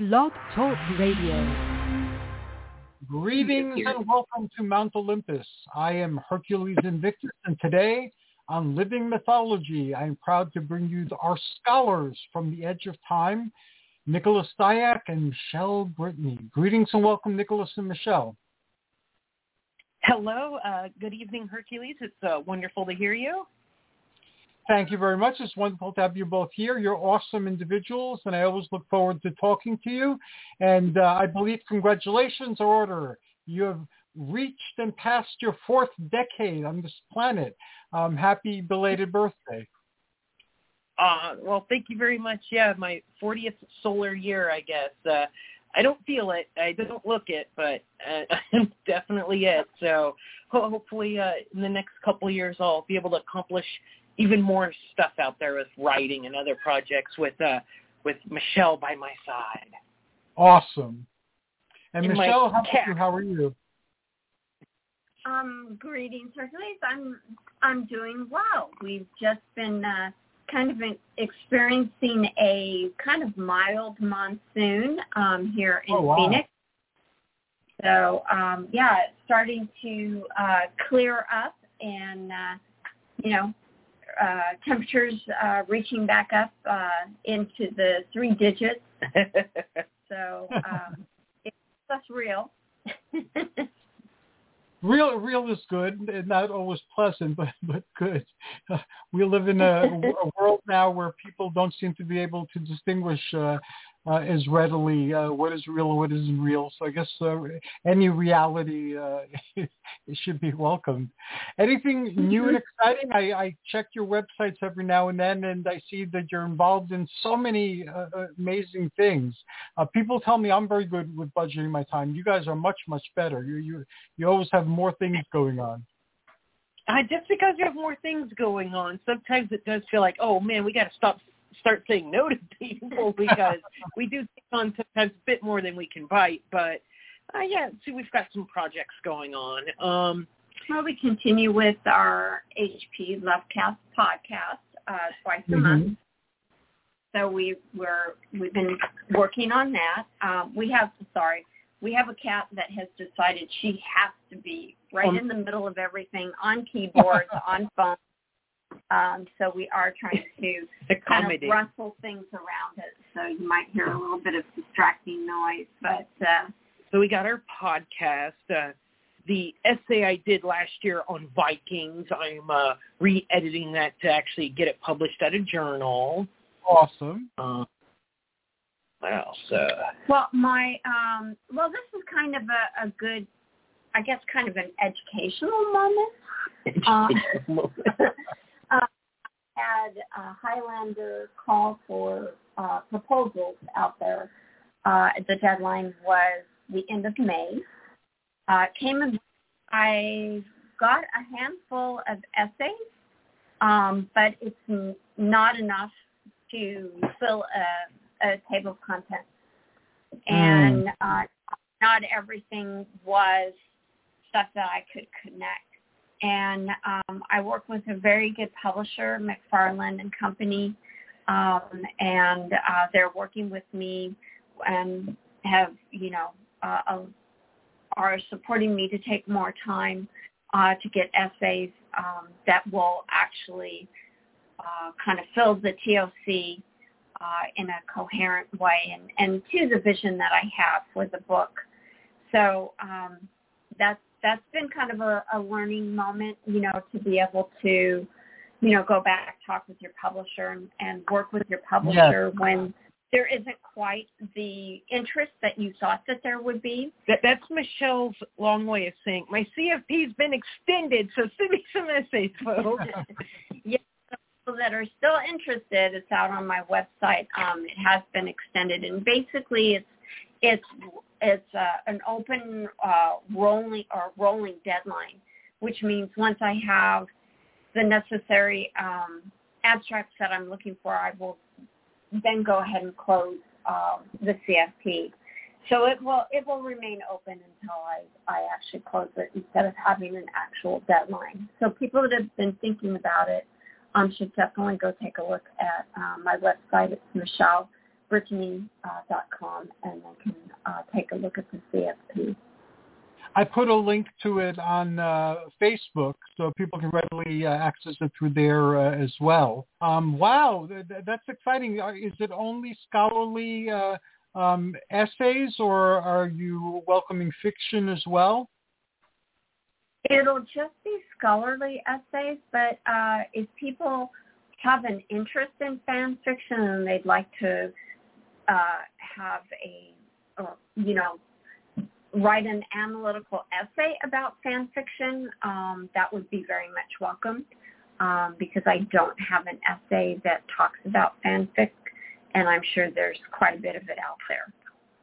Blog Talk Radio. Greetings and welcome to Mount Olympus. I am Hercules Invictus, and today on Living Mythology, I am proud to bring you our scholars from the edge of time, Nicholas Dyack and Michelle Brittany. Greetings and welcome, Nicholas and Michelle. Hello. Good evening, Hercules. It's wonderful to hear you. Thank you very much. It's wonderful to have you both here. You're awesome individuals, and I always look forward to talking to you. And I believe congratulations are in order. You have reached and passed your 4th decade on this planet. Happy belated birthday. Well, thank you very much. Yeah, my 40th solar year, I guess. I don't feel it. I don't look it, but I'm definitely it. So hopefully in the next couple of years, I'll be able to accomplish even more stuff out there with writing and other projects with Michelle by my side. Awesome. And Michelle, how are you? Greetings, Hercules. I'm doing well. We've just been experiencing a kind of mild monsoon here in Phoenix. So it's starting to clear up, and temperatures reaching back up into the 3 digits. So that's real. Real is good, and not always pleasant, but good. We live in a world now where people don't seem to be able to distinguish as readily what is real and what isn't real. So I guess any reality it should be welcomed. Anything new and exciting? I check your websites every now and then, and I see that you're involved in so many amazing things. People tell me I'm very good with budgeting my time. You guys are much, much better. You always have more things going on. Just because you have more things going on, sometimes it does feel like, oh man, we got to start saying no to people because we do take on sometimes a bit more than we can bite. But we've got some projects going on. We continue with our HP Lovecast podcast twice a month. So we've been working on that. We have a cat that has decided she has to be right in the middle of everything, on keyboards, on phone. So we are trying to kind of rustle things around it. So you might hear a little bit of distracting noise. But so we got our podcast. The essay I did last year on Vikings, I'm re-editing that to actually get it published at a journal. Awesome. What else? Well, this is kind of a good, I guess, kind of an educational moment. Had a Highlander call for proposals out there. The deadline was the end of May. I got a handful of essays, but it's not enough to fill a table of contents. And not everything was stuff that I could connect. And I work with a very good publisher, McFarland and Company, and they're working with me and have, are supporting me to take more time to get essays that will actually kind of fill the TOC in a coherent way and to the vision that I have for the book. So that's been kind of a learning moment, to be able to, go back, talk with your publisher and work with your publisher when there isn't quite the interest that you thought that there would be. That's Michelle's long way of saying, my CFP's been extended, so send me some essays, folks. Yes, people that are still interested, it's out on my website. It has been extended, and basically it's an open rolling deadline, which means once I have the necessary abstracts that I'm looking for, I will then go ahead and close the CFP. So it will remain open until I actually close it instead of having an actual deadline. So people that have been thinking about it should definitely go take a look at my website. It's MichelleBrittany.com, and take a look at the CFP. I put a link to it on Facebook so people can readily access it through there as well. Wow, that's exciting. Is it only scholarly essays, or are you welcoming fiction as well? It'll just be scholarly essays, but if people have an interest in fan fiction and they'd like to have write an analytical essay about fan fiction, that would be very much welcome, because I don't have an essay that talks about fanfic, and I'm sure there's quite a bit of it out there.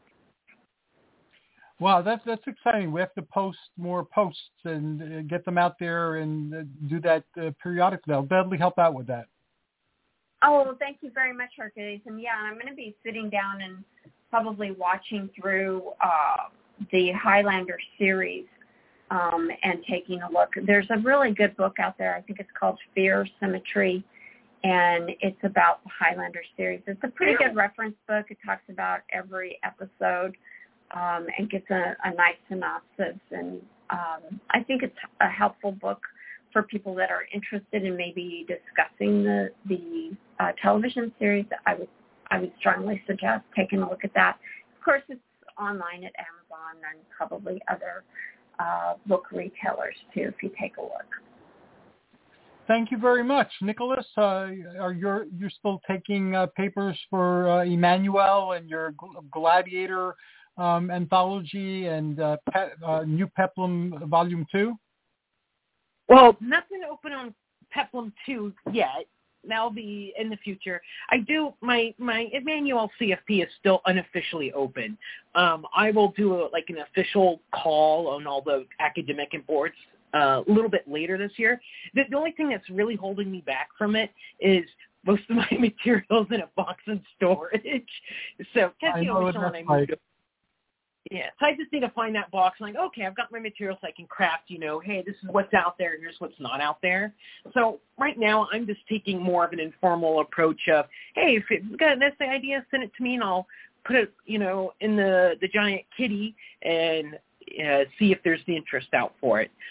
Wow, that's exciting. We have to post more posts and get them out there and do that periodically. I'll definitely help out with that. Oh, well, thank you very much, Hercules. And yeah, I'm going to be sitting down and probably watching through the Highlander series and taking a look. There's a really good book out there. I think it's called Fear, Symmetry, and it's about the Highlander series. It's a pretty good reference book. It talks about every episode and gives a nice synopsis. And I think it's a helpful book for people that are interested in maybe discussing the television series. I would strongly suggest taking a look at that. Of course, it's online at Amazon and probably other book retailers too, if you take a look. Thank you very much, Nicholas. You're still taking papers for Emmanuel and your Gladiator anthology and New Peplum Volume 2? Well, nothing open on Peplum 2 yet. That'll be in the future. I do, my Emmanuel CFP is still unofficially open. I will do an official call on all the academic boards a little bit later this year. The only thing that's really holding me back from it is most of my materials in a box and storage. So, I know what that's like. Yeah, so I just need to find that box. I'm like, okay, I've got my materials I can craft, hey, this is what's out there and here's what's not out there. So right now I'm just taking more of an informal approach of, hey, if you've got an essay idea, send it to me and I'll put it, in the giant kitty and see if there's the interest out for it.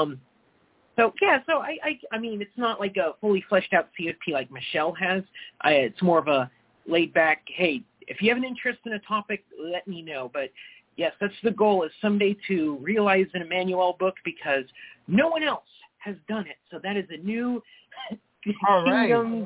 So I mean, it's not like a fully fleshed out CFP like Michelle has. It's more of a laid back, hey, if you have an interest in a topic, let me know. But yes, that's the goal, is someday to realize an Emmanuel book, because no one else has done it. So that is a new kingdom.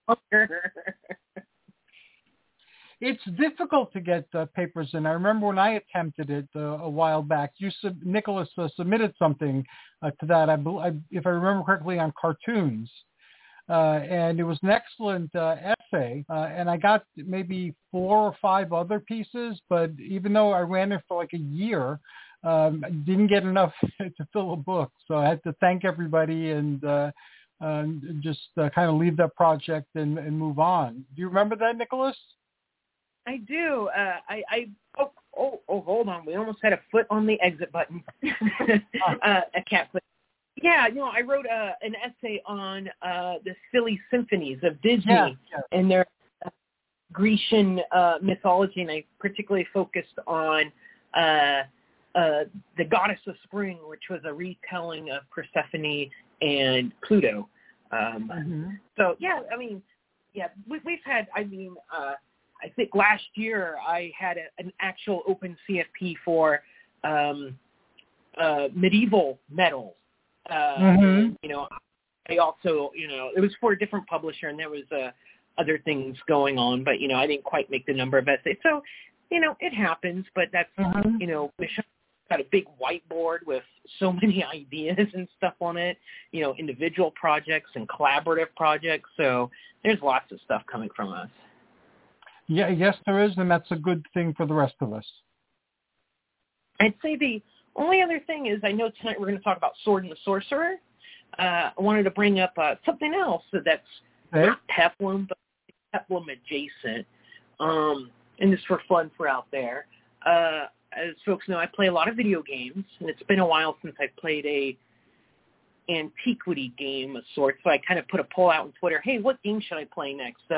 It's difficult to get papers in. I remember when I attempted it a while back. Nicholas submitted something to that, if I remember correctly, on cartoons. And it was an excellent essay, and I got maybe 4 or 5 other pieces, but even though I ran it for like a year, I didn't get enough to fill a book. So I had to thank everybody and just kind of leave that project and move on. Do you remember that, Nicholas? I do. Hold on. We almost had a foot on the exit button. A cat foot. Yeah, I wrote an essay on the silly symphonies of Disney and their Grecian mythology, and I particularly focused on the Goddess of Spring, which was a retelling of Persephone and Pluto. So, we've had, I think last year I had an actual open CFP for medieval metals. I also, it was for a different publisher, and there was other things going on, but, I didn't quite make the number of essays. So, it happens, but that's, Michelle got a big whiteboard with so many ideas and stuff on it, individual projects and collaborative projects. So there's lots of stuff coming from us. Yeah, yes, there is, and that's a good thing for the rest of us. I'd say the only other thing is, I know tonight we're going to talk about Sword and the Sorcerer. I wanted to bring up something else that's not Peplum, but Peplum adjacent. And this for fun for out there. As folks know, I play a lot of video games, and it's been a while since I played a antiquity game of sorts. So I kind of put a poll out on Twitter, hey, what game should I play next?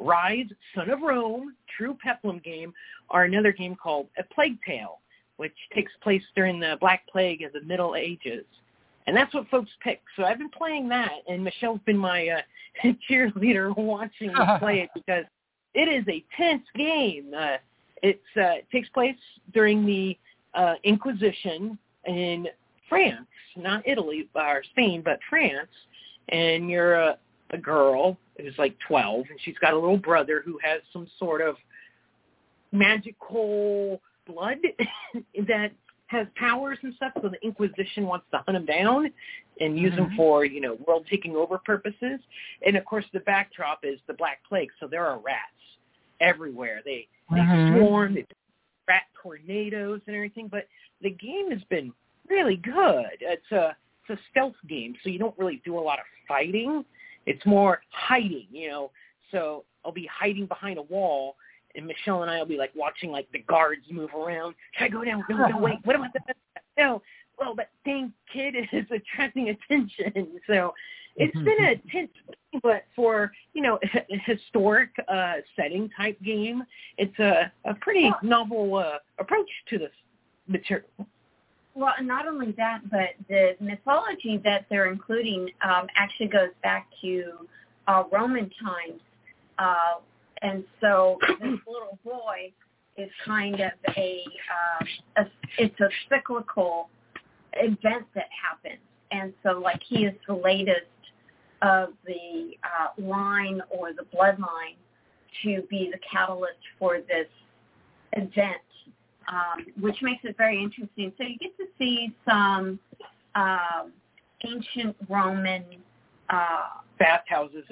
Rise, Son of Rome, true Peplum game, or another game called A Plague Tale, which takes place during the Black Plague of the Middle Ages. And that's what folks pick. So I've been playing that, and Michelle's been my cheerleader watching me play it because it is a tense game. It takes place during the Inquisition in France, not Italy or Spain, but France. And you're a girl who's like 12, and she's got a little brother who has some sort of magical blood that has powers and stuff, so the Inquisition wants to hunt him down and use him for, world-taking over purposes. And, of course, the backdrop is the Black Plague, so there are rats everywhere. They swarm, they rat tornadoes and everything, but the game has been really good. It's a stealth game, so you don't really do a lot of fighting. It's more hiding, So I'll be hiding behind a wall, and Michelle and I will be like watching like the guards move around. Should I go down? No, wait. What about that? No. Well, that dang kid is attracting attention. So it's been a tense game, but for, a historic setting type game, it's a pretty novel approach to this material. Well, and not only that, but the mythology that they're including actually goes back to Roman times. And so this little boy is kind of it's a cyclical event that happens. And so, like, he is the latest of the line or the bloodline to be the catalyst for this event, which makes it very interesting. So you get to see some ancient Roman bathhouses,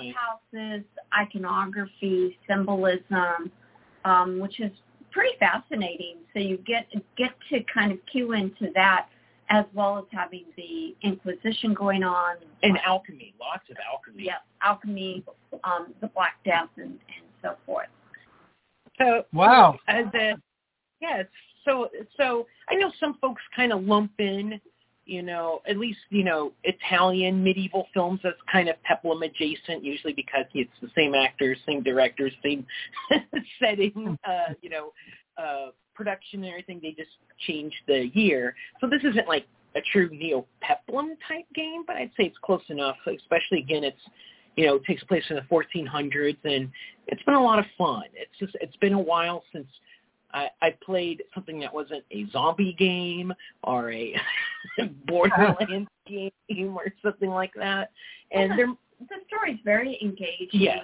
iconography, symbolism, which is pretty fascinating. So you get to kind of cue into that, as well as having the Inquisition going on. And alchemy, lots of alchemy. Yeah, alchemy, the Black Death, and so forth. So, wow. Yes. So I know some folks kind of lump in, at least, Italian medieval films as kind of Peplum adjacent, usually because it's the same actors, same directors, same setting, production and everything. They just changed the year. So this isn't like a true neo-Peplum type game, but I'd say it's close enough, especially, again, it takes place in the 1400s, and it's been a lot of fun. It's been a while since I played something that wasn't a zombie game or a Borderlands game or something like that. And the story's very engaging. Yes.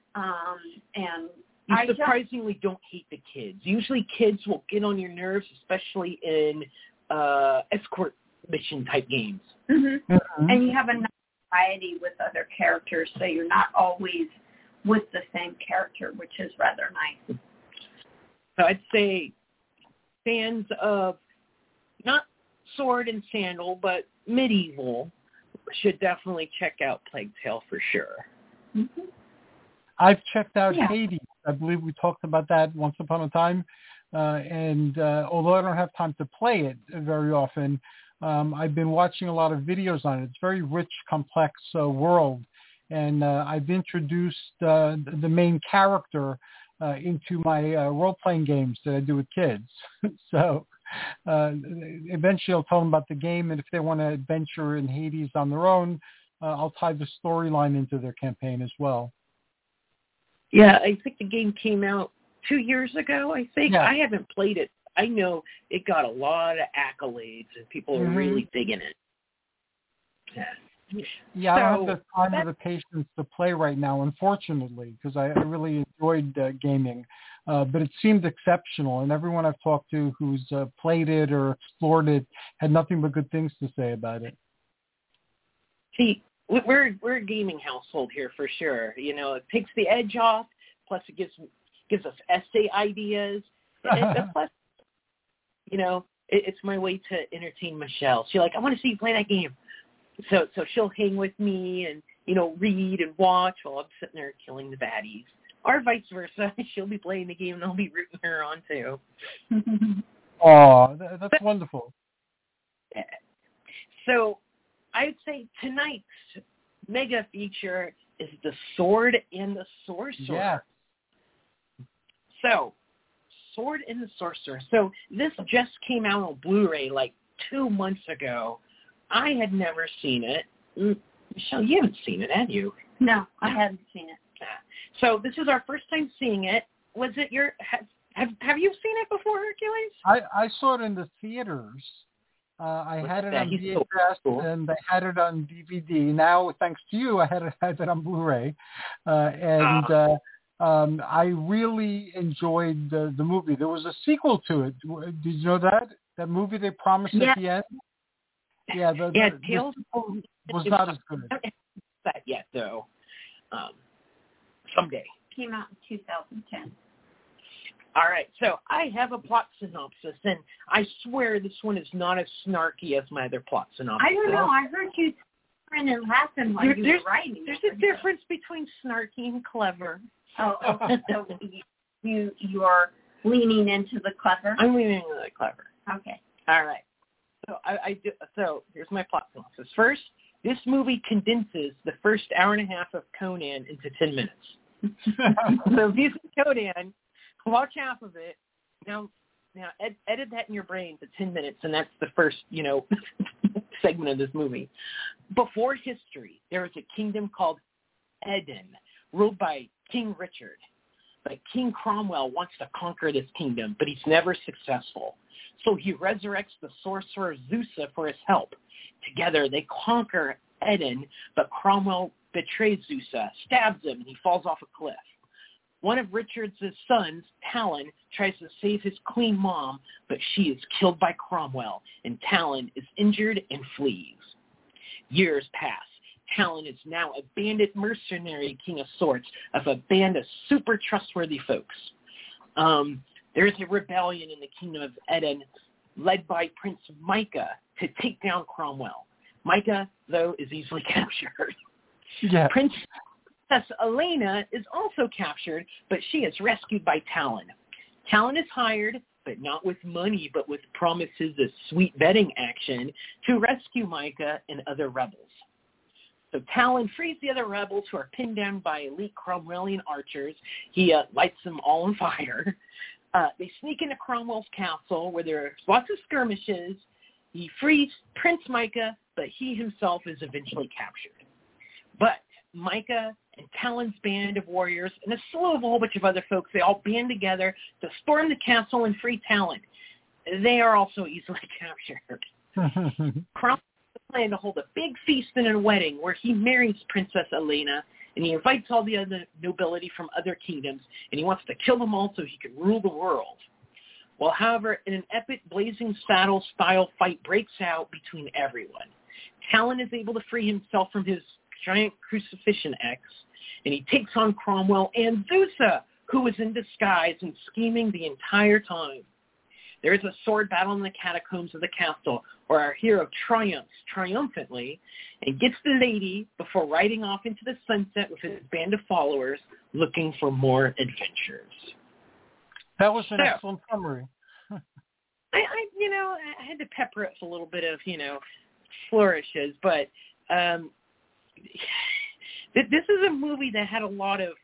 And you surprisingly don't hate the kids. Usually kids will get on your nerves, especially in escort mission type games. And you have a nice variety with other characters, so you're not always with the same character, which is rather nice. So I'd say fans of not sword and sandal, but medieval should definitely check out Plague Tale for sure. I've checked out Hades. I believe we talked about that once upon a time. And although I don't have time to play it very often, I've been watching a lot of videos on it. It's a very rich, complex world. And I've introduced the main character into my role-playing games that I do with kids. So eventually I'll tell them about the game, and if they want to adventure in Hades on their own, I'll tie the storyline into their campaign as well. Yeah, I think the game came out 2 years ago, I think. Yeah. I haven't played it. I know it got a lot of accolades, and people are really digging it. Yeah, I don't have the time or the patience to play right now, unfortunately, because I really enjoyed gaming. But it seemed exceptional, and everyone I've talked to who's played it or explored it had nothing but good things to say about it. See, we're a gaming household here for sure. It takes the edge off, plus it gives us essay ideas, and plus, it's my way to entertain Michelle. She's like, I want to see you play that game. So she'll hang with me and, read and watch while I'm sitting there killing the baddies. Or vice versa. She'll be playing the game and I'll be rooting her on too. Oh, that's wonderful. So I would say tonight's mega feature is The Sword and the Sorcerer. Yeah. So, Sword and the Sorcerer. So this just came out on Blu-ray like 2 months ago. I had never seen it. Michelle, you haven't seen it, have you? No, I hadn't seen it. So this is our first time seeing it. Was it your... Have you seen it before, Hercules? I saw it in the theaters. I had it on VHS and I had it on DVD. Now, thanks to you, I had it on Blu-ray. I really enjoyed the movie. There was a sequel to it. Did you know that? That movie they promised at the end? Yeah, the Tales was not as good. I haven't that yet, though. Someday. Came out in 2010. All right, so I have a plot synopsis, and I swear this one is not as snarky as my other plot synopsis. I don't know. I heard you smiling and laughing while you were writing. There's a difference between snarky and clever. Oh, okay. So you are leaning into the clever? I'm leaning into the clever. Okay. All right. So here's my plot synopsis. First, this movie condenses the first hour and a half of Conan into 10 minutes. So if you see Conan, watch half of it. Now edit that in your brain to 10 minutes, and that's the first, segment of this movie. Before history, there was a kingdom called Eden, ruled by King Richard. But King Cromwell wants to conquer this kingdom, but he's never successful. So he resurrects the sorcerer Zusa for his help. Together, they conquer Eden, but Cromwell betrays Zusa, stabs him, and he falls off a cliff. One of Richard's sons, Talon, tries to save his queen mom, but she is killed by Cromwell, and Talon is injured and flees. Years pass. Talon is now a bandit mercenary king of sorts of a band of super trustworthy folks. There's a rebellion in the kingdom of Eden led by Prince Micah to take down Cromwell. Micah, though, is easily captured. Yeah. Princess Elena is also captured, but she is rescued by Talon. Talon is hired, but not with money, but with promises of sweet betting action to rescue Micah and other rebels. So Talon frees the other rebels who are pinned down by elite Cromwellian archers. He lights them all on fire. They sneak into Cromwell's castle where there's lots of skirmishes. He frees Prince Micah, but he himself is eventually captured. But Micah and Talon's band of warriors and a slew of a whole bunch of other folks, they all band together to storm the castle and free Talon. They are also easily captured. Cromwell planned to hold a big feast and a wedding where he marries Princess Elena, and he invites all the other nobility from other kingdoms, and he wants to kill them all so he can rule the world. Well, however, in an epic blazing saddle-style fight breaks out between everyone. Talon is able to free himself from his giant crucifixion X, and he takes on Cromwell and Zusa, who is in disguise and scheming the entire time. There is a sword battle in the catacombs of the castle where our hero triumphs triumphantly and gets the lady before riding off into the sunset with his band of followers looking for more adventures. That was an excellent summary. I had to pepper it with a little bit of, flourishes, but this is a movie that had a lot of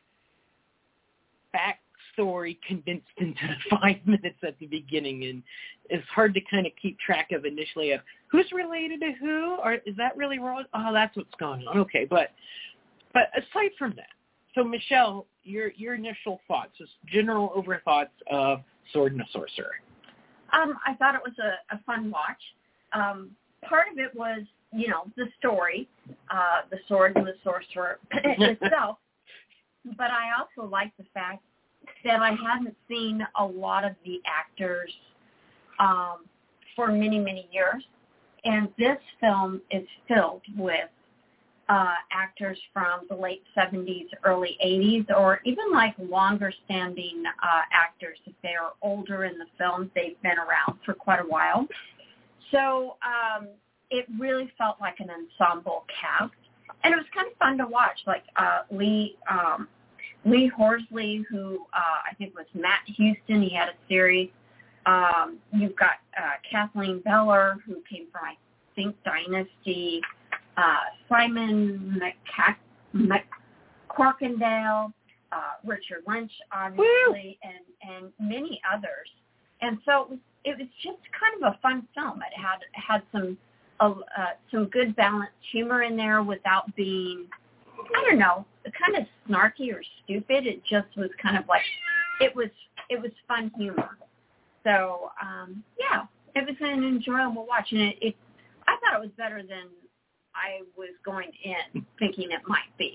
backstory condensed into 5 minutes at the beginning, and it's hard to kind of keep track of initially of who's related to who, or is that really wrong? Oh, that's what's going on. Okay, but aside from that, so Michelle, your initial thoughts, just general overthoughts of Sword and the Sorcerer. I thought it was a fun watch. Part of it was, the story, the Sword and the Sorcerer itself. But I also liked the fact that I hadn't seen a lot of the actors for many, many years. And this film is filled with actors from the late 70s, early 80s, or even like longer-standing actors. If they are older in the film, they've been around for quite a while. So it really felt like an ensemble cast. And it was kind of fun to watch, like Lee Horsley, who I think was Matt Houston. He had a series. You've got Kathleen Beller, who came from, I think, Dynasty. Simon Corkindale, Richard Lynch, obviously, and many others. And so it was just kind of a fun film. It had some good balanced humor in there without being, I don't know, kind of snarky or stupid. It just was kind of like, it was fun humor. So, it was an enjoyable watch. And I thought it was better than I was going in thinking it might be.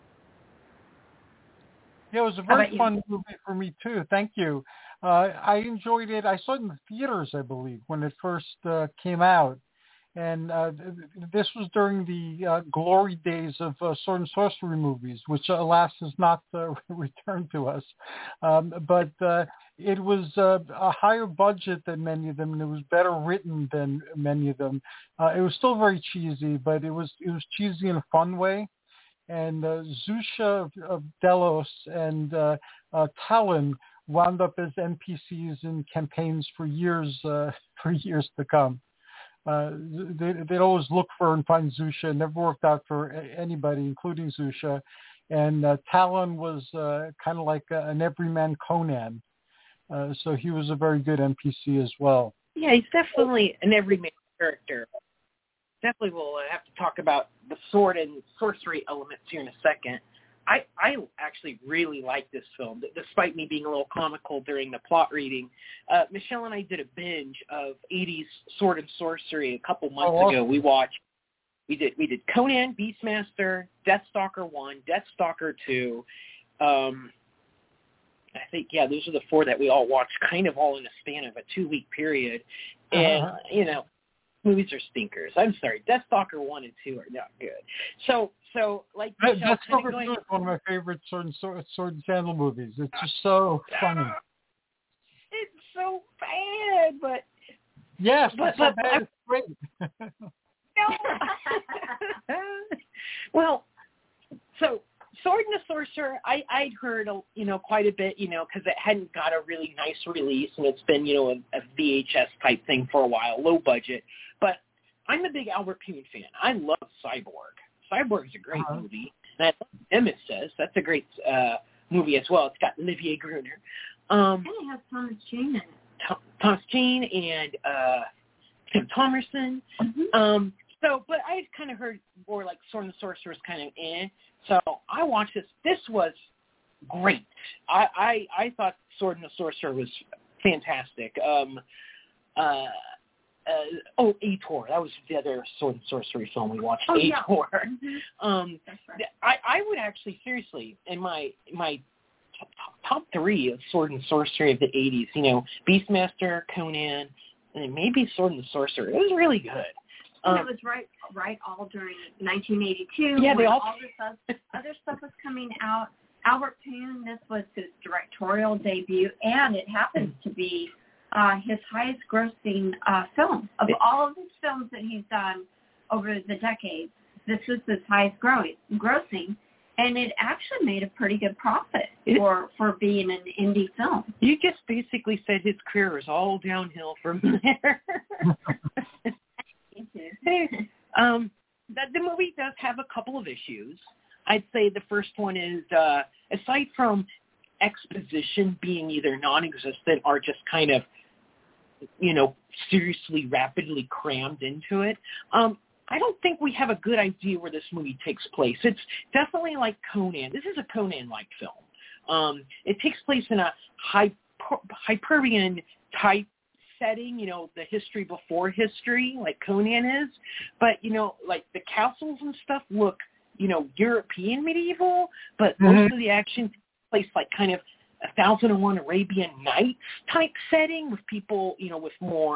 Yeah, it was a very fun movie for me, too. Thank you. I enjoyed it. I saw it in the theaters, I believe, when it first came out. And this was during the glory days of sword and sorcery movies, which, alas, has not returned to us. But it was a higher budget than many of them, and it was better written than many of them. It was still very cheesy, but it was cheesy in a fun way. And Zusha of Delos and Talon wound up as NPCs in campaigns for years to come. They'd always look for and find Zusha. It never worked out for anybody, including Zusha. And Talon was kind of like an everyman Conan. So he was a very good NPC as well. Yeah, he's definitely an everyman character. Definitely we'll have to talk about the sword and sorcery elements here in a second. I actually really like this film, despite me being a little comical during the plot reading. Michelle and I did a binge of 80s sword and sorcery a couple months ago. We did Conan, Beastmaster, Deathstalker 1, Deathstalker 2. I think, those are the 4 that we all watched kind of all in a span of a 2-week period. And, movies are stinkers. I'm sorry. Deathstalker 1 and 2 are not good. So like Deathstalker 2 is one of my favorite sword and sandal movies. It's just so funny. It's so bad, but yes, but so bad. It's great. Well, so Sword and the Sorcerer, I'd heard, quite a bit, because it hadn't got a really nice release, and it's been, a VHS type thing for a while, low budget. But I'm a big Albert Pyun fan. I love Cyborg. Cyborg's a great movie. And I love Nemesis. That's a great movie as well. It's got Olivier Gruner. And it has Thomas Jane in it. Thomas Jane and Tim Thomerson. Mm-hmm. But I had kind of heard more like Sword and the Sorcerer was kind of So I watched this. This was great. I thought Sword and the Sorcerer was fantastic. Ator. That was the other Sword and Sorcery film we watched. Ator. Yeah. Mm-hmm. That's right. I would actually, seriously, in my top 3 of Sword and Sorcery of the 80s, Beastmaster, Conan, and maybe Sword and the Sorcerer. It was really good. And it was right all during 1982. Yeah, when all this other stuff was coming out. Albert Pyun, this was his directorial debut, and it happens to be his highest grossing film. Of all of his films that he's done over the decades, this was his highest grossing, and it actually made a pretty good profit for being an indie film. You just basically said his career is all downhill from there. The movie does have a couple of issues. I'd say the first one is, aside from exposition being either non-existent or just kind of, seriously rapidly crammed into it, I don't think we have a good idea where this movie takes place. It's definitely like Conan. This is a Conan-like film. It takes place in a Hyperion type setting, the history before history, like Conan is. But, like the castles and stuff look, European medieval, but most of the action takes place like kind of 1001 Arabian Nights type setting with people, with more,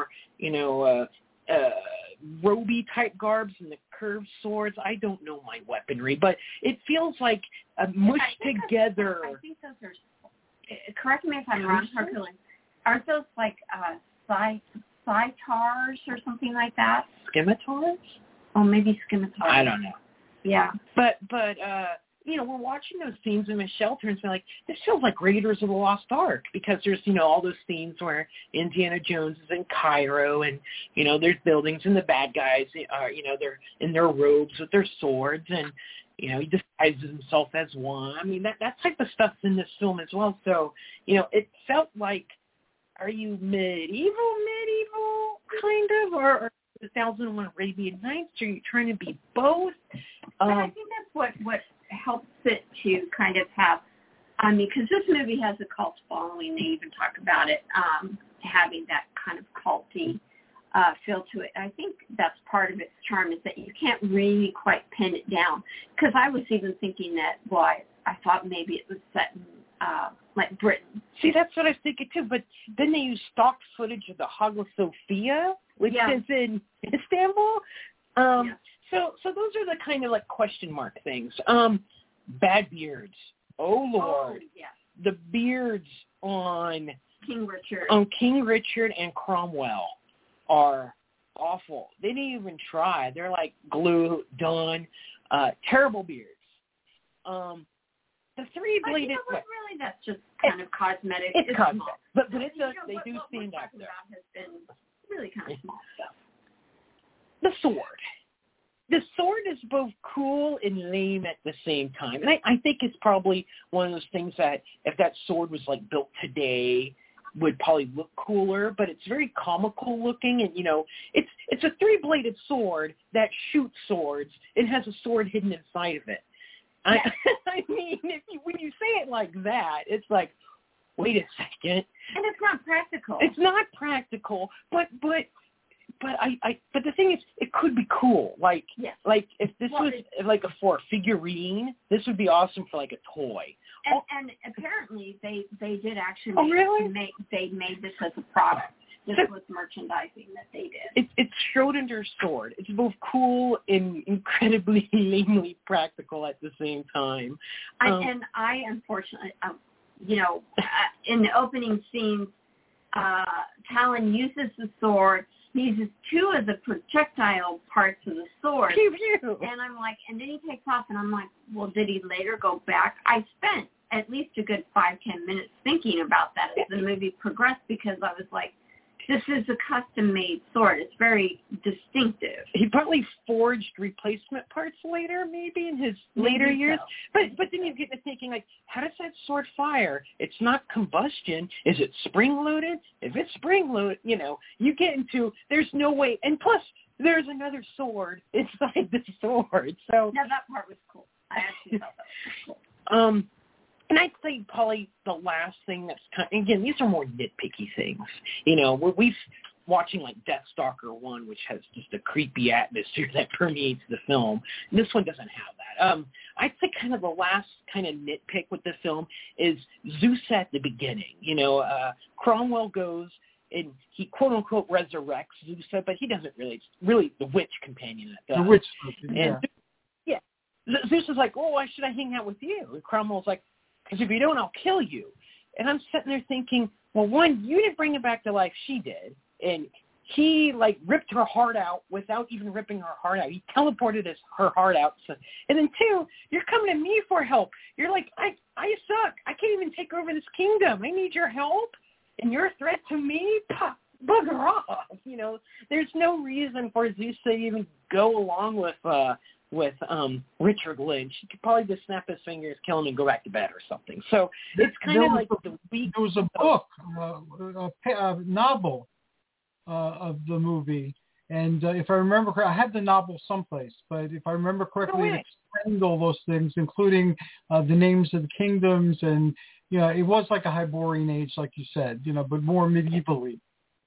roby type garbs and the curved swords. I don't know my weaponry, but it feels like mushed together. I think those are, correct me if I'm wrong, Hercules, aren't those like scimitars or something like that? Scimitars? Oh, maybe scimitars. I don't know. Yeah. But we're watching those scenes, and Michelle turns to me like, this feels like Raiders of the Lost Ark, because there's, all those scenes where Indiana Jones is in Cairo, and, there's buildings, and the bad guys are, they're in their robes with their swords, and He disguises himself as one. I mean, that type of stuff's in this film as well. So, it felt like, are you medieval kind of, or 2001 Arabian Nights? Are you trying to be both? I think that's what helps it to kind of have, because this movie has a cult following. They even talk about it having that kind of culty feel to it. I think that's part of its charm, is that you can't really quite pin it down. Because I was even thinking that, I thought maybe it was set in like Britain. See, that's what I was thinking too. But then they use stock footage of the Hagia Sophia, which is in Istanbul. So those are the kind of like question mark things. Bad beards. Oh Lord. Oh, yes. The beards on King Richard and Cromwell are awful. They didn't even try. They're like glue done. Terrible beards. The three-bladed. Really, that's just kind of cosmetic. It's cosmetic, small. but they do stand out there. Has been really kind of small stuff. The sword. The sword is both cool and lame at the same time, and I think it's probably one of those things that if that sword was like built today, would probably look cooler. But it's very comical looking, and it's a three-bladed sword that shoots swords. It has a sword hidden inside of it. I mean, when you say it like that, it's like, wait a second. And it's not practical. It's not practical, but the thing is, it could be cool. Like if this was like for a figurine, this would be awesome for like a toy. And apparently they did actually they made this as a product. This was merchandising that they did. It's Schrodinger's sword. It's both cool and incredibly lamely practical at the same time. And I unfortunately, in the opening scenes, Talon uses the sword. He uses two of the projectile parts of the sword. And I'm like, and then he takes off, and I'm like, well, did he later go back? I spent at least a good 5-10 minutes thinking about that as the movie progressed, because I was like, this is a custom-made sword. It's very distinctive. He probably forged replacement parts later, maybe in his later years. So. But then you get to thinking, like, how does that sword fire? It's not combustion. Is it spring-loaded? If it's spring-loaded, you get into, there's no way. And plus, there's another sword inside the sword. So now that part was cool. I actually thought that was cool. And I'd say probably the last thing that's again, these are more nitpicky things. We've watching like Deathstalker 1, which has just a creepy atmosphere that permeates the film. This one doesn't have that. I'd say kind of the last kind of nitpick with the film is Zeus at the beginning. Cromwell goes and he quote unquote resurrects Zeus, but he doesn't really. It's really the witch companion that does. The witch, Zeus is like, oh, why should I hang out with you? And Cromwell's like, because if you don't, I'll kill you. And I'm sitting there thinking, well, one, you didn't bring it back to life. She did. And he, ripped her heart out without even ripping her heart out. He teleported her heart out. And then, two, you're coming to me for help. You're like, I suck. I can't even take over this kingdom. I need your help. And you're a threat to me? Bugger off. There's no reason for Zeus to even go along with Richard Lynch. He could probably just snap his fingers, kill him, and go back to bed or something. So it's kind of like the weak. There was a book, a novel of the movie, and if I remember correctly, I had the novel someplace, but if I remember correctly, it explained all those things, including the names of the kingdoms, and it was like a Hyborian age, like you said, but more medievally.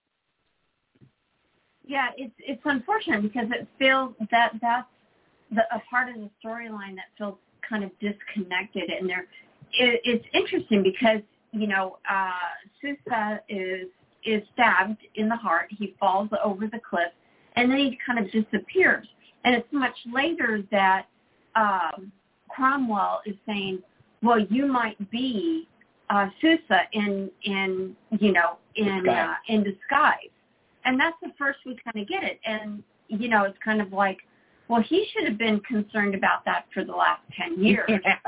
Yeah, it's unfortunate because it feels that's a part of the storyline that feels kind of disconnected, and it's interesting because Susa is stabbed in the heart. He falls over the cliff, and then he kind of disappears. And it's much later that Cromwell is saying, "Well, you might be Susa in disguise," and that's the first we kind of get it. And it's kind of like, well, he should have been concerned about that for the last 10 years.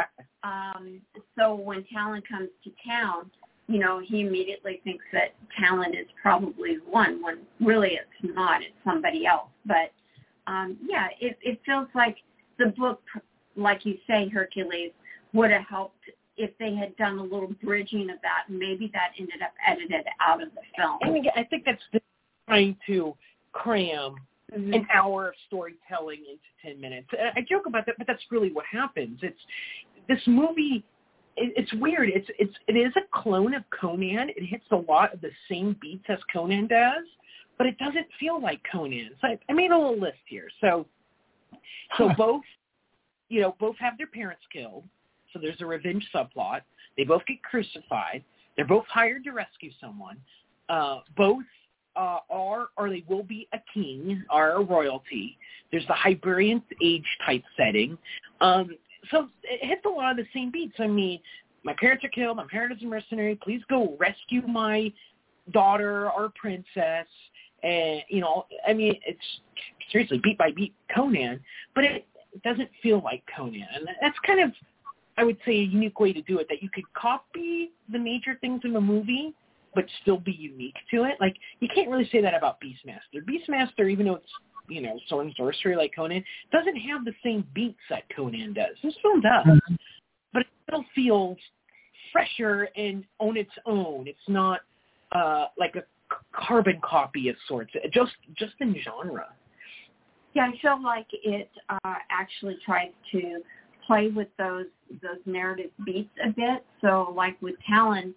So when Talon comes to town, he immediately thinks that Talon is probably one when really it's not. It's somebody else. But, it feels like the book like you say, Hercules, would have helped if they had done a little bridging of that. Maybe that ended up edited out of the film. I think that's trying to cram an hour of storytelling into 10 minutes. I joke about that, but that's really what happens. It's this movie. It's weird. It is a clone of Conan. It hits a lot of the same beats as Conan does, but it doesn't feel like Conan. So I made a little list here. So both have their parents killed. So there's a revenge subplot. They both get crucified. They're both hired to rescue someone. Both are, or they will be, a king, are a royalty. There's the Hibernian age type setting. So it hits a lot of the same beats. I mean, my parents are killed. I'm hired as a mercenary. Please go rescue my daughter, our princess. And, it's seriously beat by beat Conan, but it doesn't feel like Conan. And that's kind of, I would say, a unique way to do it, that you could copy the major things in a movie, but still be unique to it. Like, you can't really say that about Beastmaster. Beastmaster, even though it's, sword and sorcery like Conan, doesn't have the same beats that Conan does. This film does, but it still feels fresher and on its own. It's not like a carbon copy of sorts, just in genre. Yeah, I feel like it actually tries to play with those narrative beats a bit. So, like with Talon,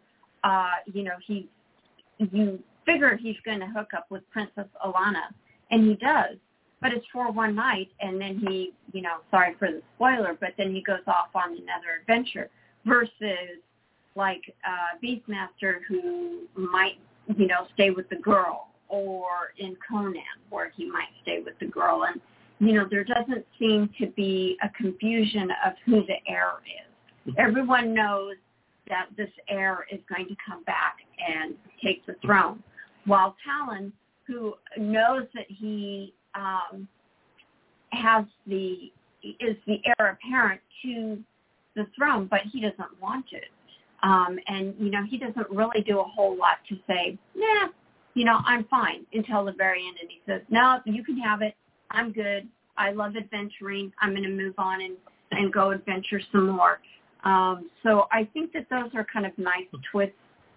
you figure he's going to hook up with Princess Alana, and he does. But it's for one night, and then he, sorry for the spoiler, but then he goes off on another adventure. Versus like Beastmaster, who might, stay with the girl, or in Conan, where he might stay with the girl. And, there doesn't seem to be a confusion of who the heir is. Everyone knows that this heir is going to come back and take the throne. While Talon, who knows that he is the heir apparent to the throne, but he doesn't want it. And, he doesn't really do a whole lot to say, I'm fine, until the very end. And he says, no, you can have it. I'm good. I love adventuring. I'm going to move on and go adventure some more. So I think that those are kind of nice twists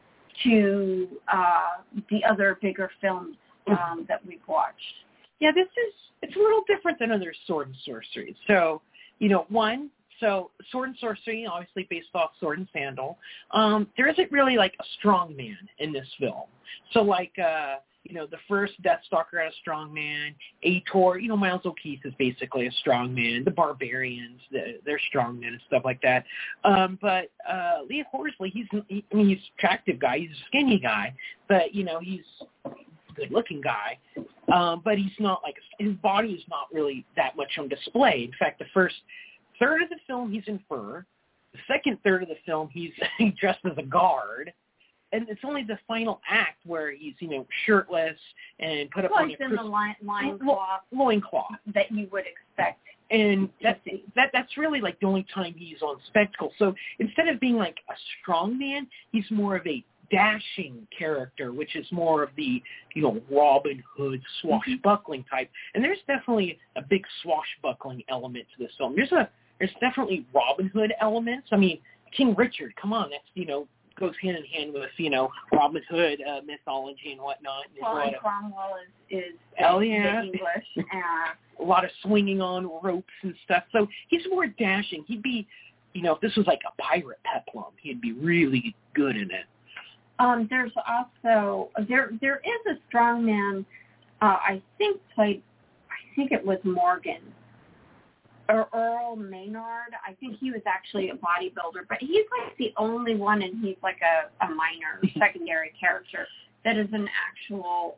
to the other bigger films that we've watched. Yeah, it's a little different than other sword and sorcery. So, sword and sorcery, obviously based off Sword and Sandal. There isn't really like a strong man in this film. So like, the first Deathstalker had a strong man. Ator, Miles O'Keefe is basically a strong man. The Barbarians, they're strong men and stuff like that. But Lee Horsley, he's an attractive guy. He's a skinny guy, but, he's a good-looking guy. But he's not like, his body is not really that much on display. In fact, the first third of the film, he's in fur. The second third of the film, he's dressed as a guard. And it's only the final act where he's, shirtless and put up on a in the loincloth that you would expect. And that's really like the only time he's on spectacle. So instead of being like a strong man, he's more of a dashing character, which is more of the, Robin Hood swashbuckling type. And there's definitely a big swashbuckling element to this film. There's definitely Robin Hood elements. I mean, King Richard, come on, that's, goes hand in hand with, Robin Hood mythology and whatnot. Well, and Cromwell is English. A lot of swinging on ropes and stuff. So he's more dashing. He'd be, if this was like a pirate peplum, he'd be really good in it. There's also, there is a strong man, I think it was Morgan, or Earl Maynard. I think he was actually a bodybuilder, but he's like the only one, and he's like a minor secondary character that is an actual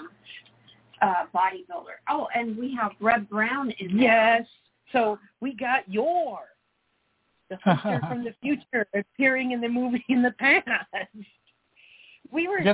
bodybuilder. Oh, and we have Reb Brown in there. Yes. So we got the sister from the future appearing in the movie in the past. We were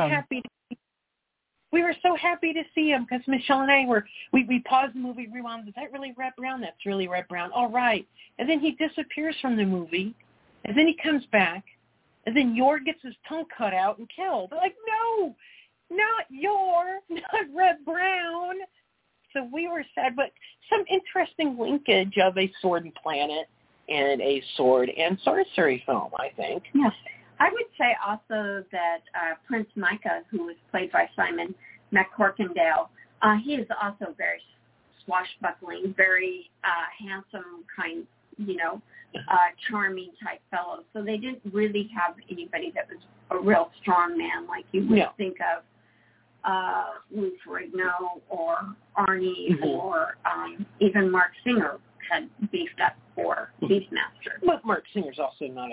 so happy to see him because Michelle and I we paused the movie, rewound. Is that really Reb Brown? That's really Reb Brown. All right. And then he disappears from the movie, and then he comes back, and then Yor gets his tongue cut out and killed. They're like, no, not Yor, not Reb Brown. so we were sad, but some interesting linkage of a Sword and Planet and a sword and sorcery film, I think. Yes. I would say also that Prince Micah, who was played by Simon McCorkindale, he is also very swashbuckling, very handsome, kind, charming type fellow. So they didn't really have anybody that was a real strong man like you would think of Lou Ferrigno or Arnie or even Mark Singer had beefed up for Beastmaster. But Mark Singer's also not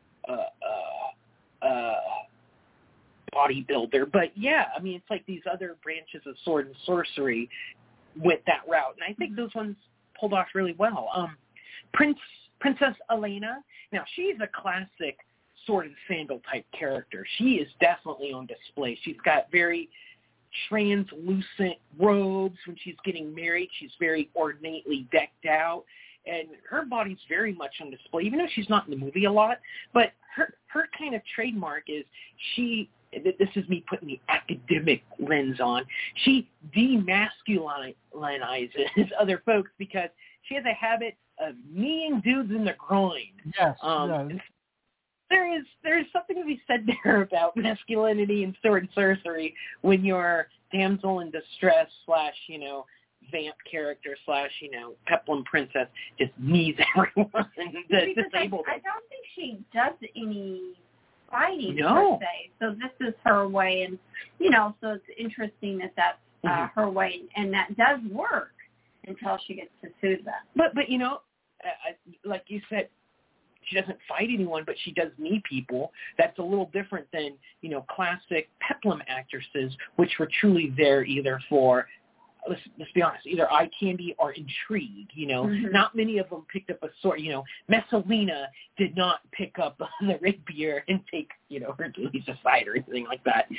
a bodybuilder. But yeah, I mean, it's like these other branches of sword and sorcery went that route, and I think those ones pulled off really well. Princess Elena. Now she's a classic sword and sandal type character. She is definitely on display. She's got very translucent robes when she's getting married. She's very ornately decked out, and her body's very much on display, even though she's not in the movie a lot. But her kind of trademark is this is me putting the academic lens on, she demasculinizes other folks because she has a habit of kneeing dudes in the groin. Yes, yes. There's something to be said there about masculinity and sword and sorcery when you're damsel in distress / vamp character / peplum princess just knees everyone to disable them. I don't think she does any fighting per se. So this is her way, and so it's interesting that that's her way, and that does work until she gets to Sousa. But like you said, she doesn't fight anyone, but she does knee people. That's a little different than, classic peplum actresses, which were truly there either for, let's be honest, either eye candy or intrigue. Not many of them picked up a sword. Messalina did not pick up the rapier and take, Hercules aside or anything like that.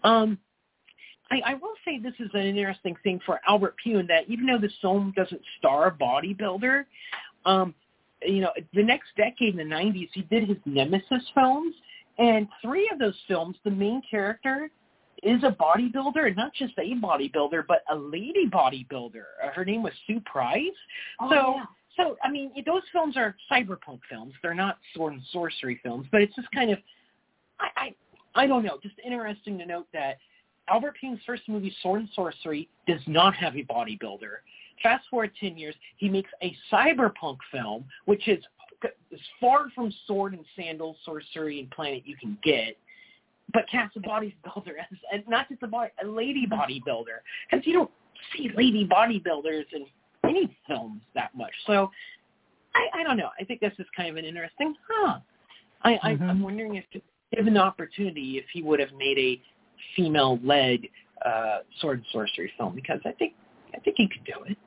I will say this is an interesting thing for Albert Pugh in that even though this film doesn't star a bodybuilder, the next decade in the 90s, he did his Nemesis films, and 3 of those films, the main character is a bodybuilder, and not just a bodybuilder, but a lady bodybuilder. Her name was Sue Price. So, I mean, those films are cyberpunk films. They're not sword and sorcery films, but it's just kind of, I don't know, just interesting to note that Albert Pugh's first movie, Sword and Sorcery, does not have a bodybuilder. Fast forward 10 years, he makes a cyberpunk film, which is as far from sword and sandals, sorcery, and planet you can get, but casts a bodybuilder as not just a lady bodybuilder, because you don't see lady bodybuilders in any films that much. So I don't know. I think this is kind of an interesting, I'm wondering if, given the opportunity, if he would have made a female-led sword and sorcery film, because I think he could do it.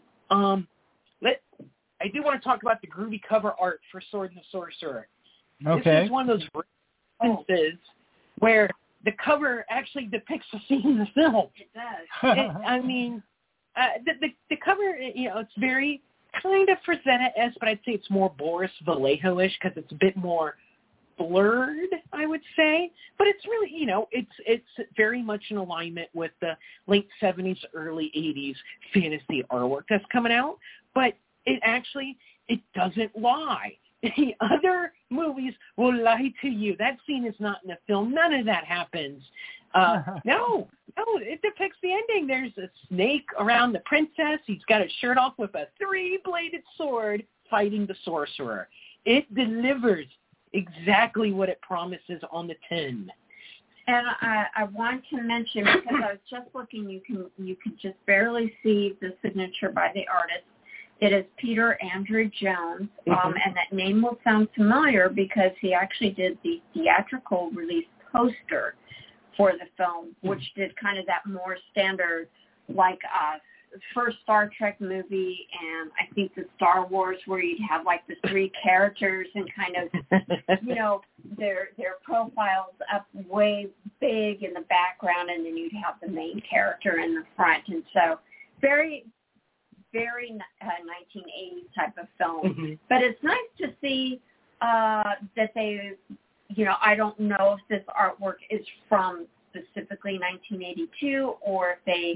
I do want to talk about the groovy cover art for Sword and the Sorcerer. Okay. This is one of those instances where the cover actually depicts the scene in the film. It does. The cover, it's very kind of Frazetta-esque, but I'd say it's more Boris Vallejo-ish because it's a bit more blurred, I would say, but it's really, it's very much in alignment with the late 70s, early 80s fantasy artwork that's coming out, but it doesn't lie. The other movies will lie to you. That scene is not in the film. None of that happens. No, it depicts the ending. There's a snake around the princess. He's got his shirt off with a 3-bladed sword fighting the sorcerer. It delivers exactly what it promises on the tin. And I want to mention, because I was just looking, you can just barely see the signature by the artist. It is Peter Andrew Jones, and that name will sound familiar because he actually did the theatrical release poster for the film, which did kind of that more standard, like first Star Trek movie, and I think the Star Wars, where you'd have like the 3 characters and kind of, their profiles up way big in the background, and then you'd have the main character in the front, and so very, very 1980s type of film. But it's nice to see that they, I don't know if this artwork is from specifically 1982 or if they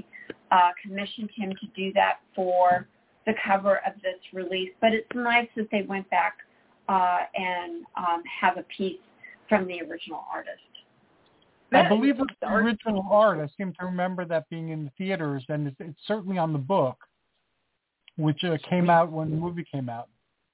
commissioned him to do that for the cover of this release. But it's nice that they went back and have a piece from the original artist. I believe it's the original art. I seem to remember that being in the theaters, and it's certainly on the book, which came out when the movie came out.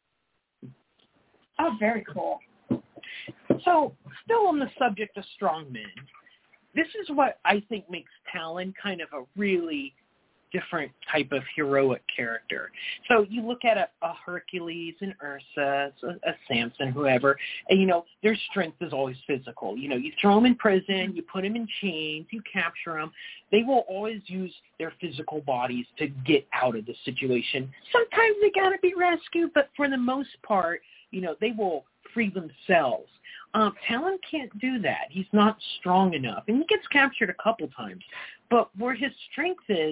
Oh, very cool. So, still on the subject of strongmen, this is what I think makes Talon kind of a really different type of heroic character. So you look at a Hercules, an Ursa, a Samson, whoever, and, you know, their strength is always physical. You know, you throw them in prison, you put them in chains, you capture them. They will always use their physical bodies to get out of the situation. Sometimes they got to be rescued, but for the most part, you know, they will free themselves. Talon can't do that. He's not strong enough, and he gets captured a couple times. But where his strength is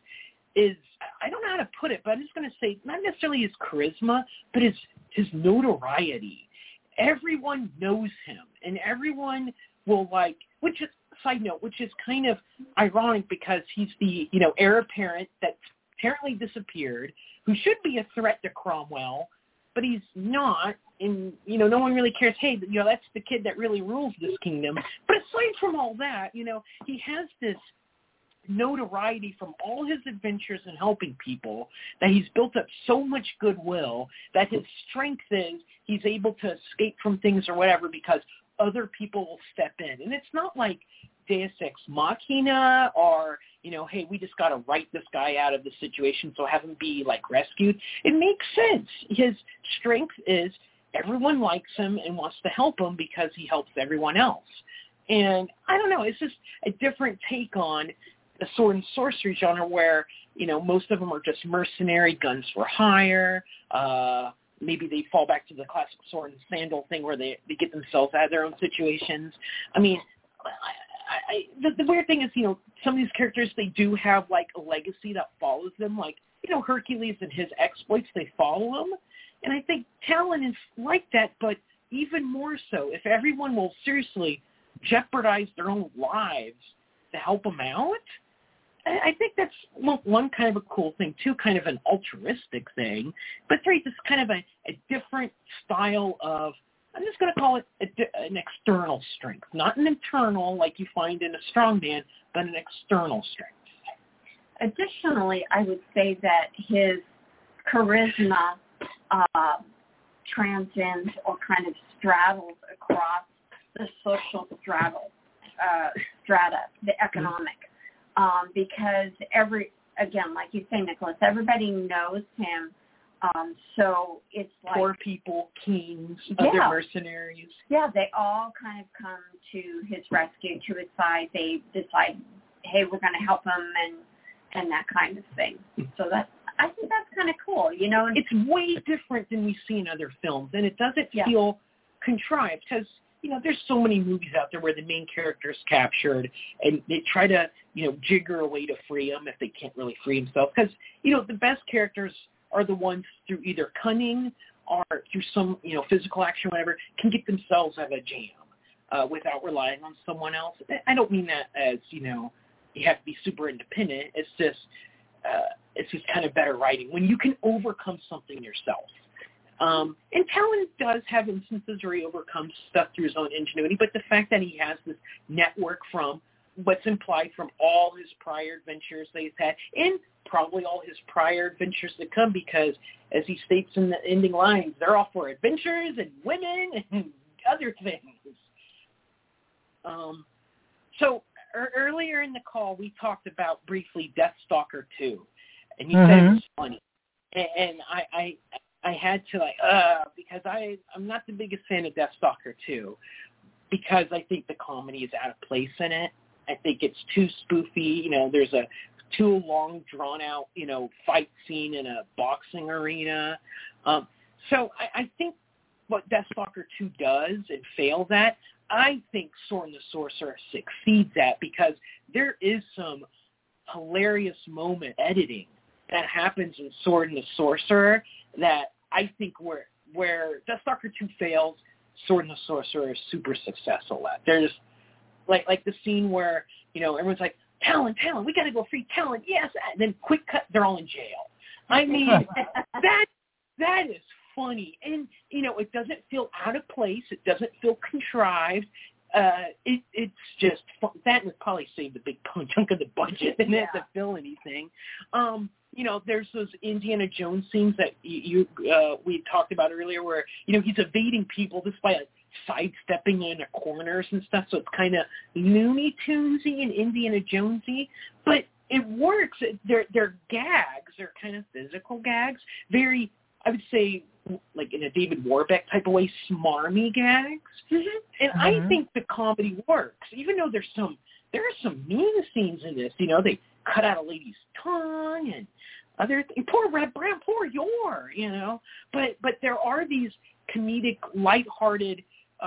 I don't know how to put it, but I'm just going to say not necessarily his charisma, but his notoriety. Everyone knows him, and everyone will like. Which is side note, which is kind of ironic because he's the heir apparent that apparently disappeared, who should be a threat to Cromwell, but he's not. And, no one really cares. Hey, that's the kid that really rules this kingdom. But aside from all that, he has this notoriety from all his adventures in helping people that he's built up so much goodwill that his strength is he's able to escape from things or whatever because other people will step in. And it's not like Deus Ex Machina or, hey, we just got to write this guy out of the situation, so have him be, rescued. It makes sense. His strength is everyone likes him and wants to help him because he helps everyone else. And I don't know, it's just a different take on the sword and sorcery genre where, most of them are just mercenary, guns for hire. Maybe they fall back to the classic sword and sandal thing where they get themselves out of their own situations. I mean, the weird thing is, some of these characters, they do have, a legacy that follows them. Hercules and his exploits, they follow him. And I think Talon is like that, but even more so. If everyone will seriously jeopardize their own lives to help him out, I think that's one kind of a cool thing, two, kind of an altruistic thing, but three, just kind of a different style of, I'm just going to call it an external strength, not an internal like you find in a strongman, but an external strength. Additionally, I would say that his charisma transcends or kind of straddles across the social strata, the economic, because again, like you say, Nicholas, everybody knows him. So it's like poor people, kings, other mercenaries. Yeah, they all kind of come to his rescue, to his side. They decide, hey, we're going to help him and that kind of thing. So I think that's kind of cool, And it's way different than we see in other films, and it doesn't feel contrived because, there's so many movies out there where the main character is captured and they try to, jigger a way to free him if they can't really free himself. Because, the best characters are the ones through either cunning or through some, physical action, whatever, can get themselves out of a jam without relying on someone else. I don't mean that as, you have to be super independent. It's just kind of better writing when you can overcome something yourself. And Talon does have instances where he overcomes stuff through his own ingenuity, but the fact that he has this network from what's implied from all his prior adventures that he's had, and probably all his prior adventures to come, because as he states in the ending lines, they're all for adventures and women and other things. So earlier in the call, we talked about briefly Deathstalker 2, and you said it was funny. And I had to because I'm not the biggest fan of Deathstalker 2 because I think the comedy is out of place in it. I think it's too spoofy. There's a too long, drawn-out, fight scene in a boxing arena. So I think what Deathstalker 2 does and fails at, I think Sword and the Sorcerer succeeds at, because there is some hilarious moment editing that happens in Sword and the Sorcerer that I think where Deathstalker 2 fails, Sword and the Sorcerer is super successful at. There's like the scene where, everyone's like, Talon, we got to go free Talon. Yes. And then quick cut, they're all in jail. I mean, that is funny. And, you know, it doesn't feel out of place. It doesn't feel contrived. It's just fun. That would probably save the big chunk of the budget and not to fill anything. You know, there's those Indiana Jones scenes that we talked about earlier where, you know, he's evading people just by sidestepping in corners and stuff. So it's kind of Looney Tunesy and Indiana Jonesy, but it works. They're gags. They're kind of physical gags. Very, I would say, like in a David Warbeck type of way, smarmy gags. Mm-hmm. And I think the comedy works, even though there are some mean scenes in this. You know, they cut out a lady's tongue and other things. Poor Red Brown, poor Yor, you know. But there are these comedic, lighthearted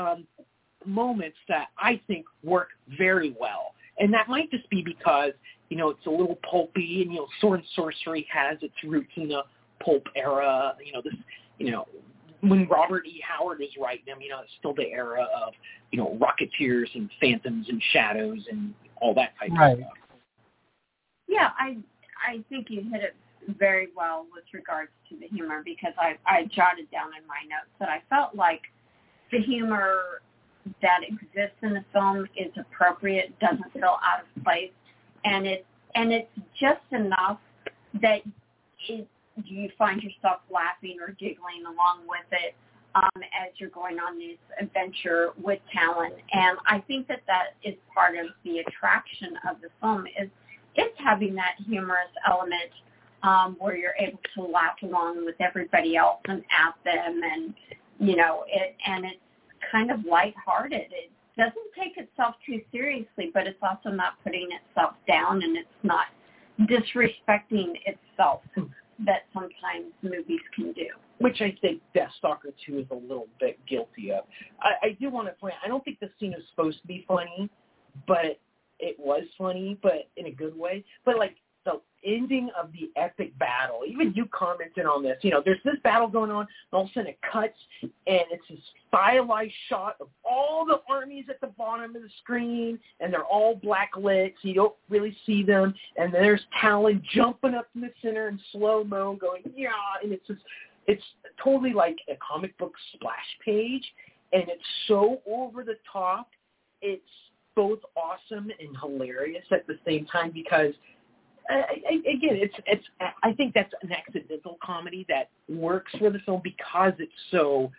moments that I think work very well. And that might just be because, you know, it's a little pulpy and, you know, Sword and Sorcery has its roots in the pulp era. You know, this, you know, when Robert E. Howard was writing them, you know, it's still the era of, you know, Rocketeers and Phantoms and Shadows and all that type of stuff. Yeah, I think you hit it very well with regards to the humor, because I jotted down in my notes that I felt like the humor that exists in the film is appropriate, doesn't feel out of place, and it's just enough that you find yourself laughing or giggling along with it as you're going on this adventure with Talon. And I think that is part of the attraction of the film, is it's having that humorous element where you're able to laugh along with everybody else and at them, and you know, it's kind of lighthearted. It doesn't take itself too seriously, but it's also not putting itself down, and it's not disrespecting itself that sometimes movies can do. Which I think Deathstalker 2 is a little bit guilty of. I do want to point out, I don't think the scene is supposed to be funny, but it was funny, but in a good way. But like the ending of the epic battle, even you commented on this, you know, there's this battle going on, and all of a sudden it cuts, and it's this stylized shot of all the armies at the bottom of the screen, and they're all black lit, so you don't really see them, and then there's Talon jumping up in the center in slow-mo going, yeah, and it's totally like a comic book splash page, and it's so over the top. It's both awesome and hilarious at the same time, because again, I think that's an accidental comedy that works for the film because it's so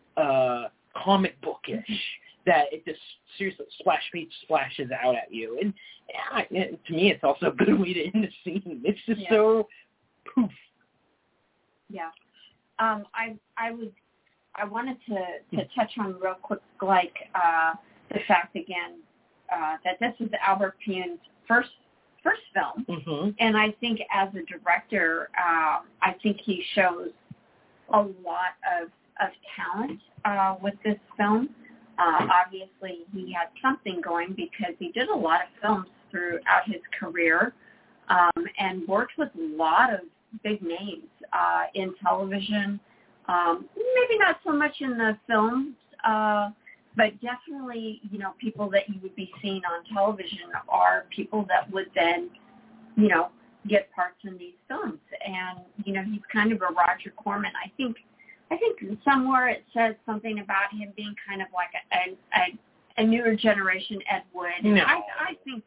comic bookish that it just seriously splash page splashes out at you. And to me, it's also a good way to end the scene. It's just so poof. Yeah. I wanted to touch on real quick, like the fact again that this is Albert Pyun's first film, and I think as a director, I think he shows a lot of talent with this film. Obviously, he had something going because he did a lot of films throughout his career, and worked with a lot of big names in television. Maybe not so much in the films, but definitely, you know, people that you would be seeing on television are people that would then, you know, get parts in these films. And, you know, he's kind of a Roger Corman. I think somewhere it says something about him being kind of like a newer generation Ed Wood. No. I think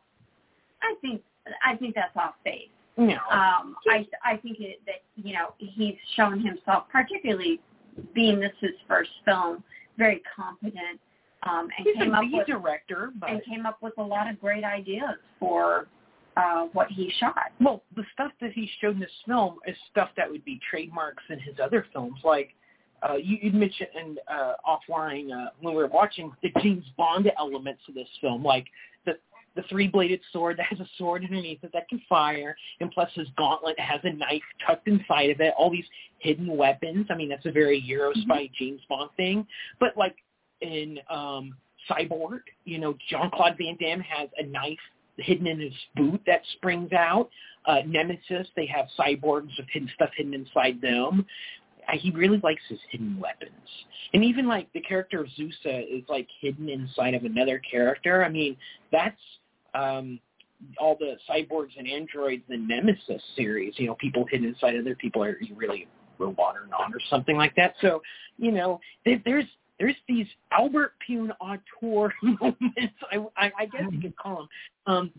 that's off base. No. I think that, you know, he's shown himself, particularly being this his first film, very competent, and he's came up with director, but... and came up with a lot of great ideas for what he shot. Well, the stuff that he showed in this film is stuff that would be trademarks in his other films. Like you mentioned offline when we were watching the James Bond elements of this film, like the three-bladed sword that has a sword underneath it that can fire, and plus his gauntlet has a knife tucked inside of it, all these hidden weapons. I mean, that's a very Euro spy James Bond thing. But like in Cyborg, you know, Jean-Claude Van Damme has a knife hidden in his boot that springs out. Nemesis, they have cyborgs with stuff hidden inside them. He really likes his hidden weapons. And even like the character of Zusa is like hidden inside of another character. I mean, that's all the cyborgs and androids, the Nemesis series, people hidden inside other people, are you really a robot or not, or something like that. So, there's these Albert Pune auteur moments, I guess you could call them.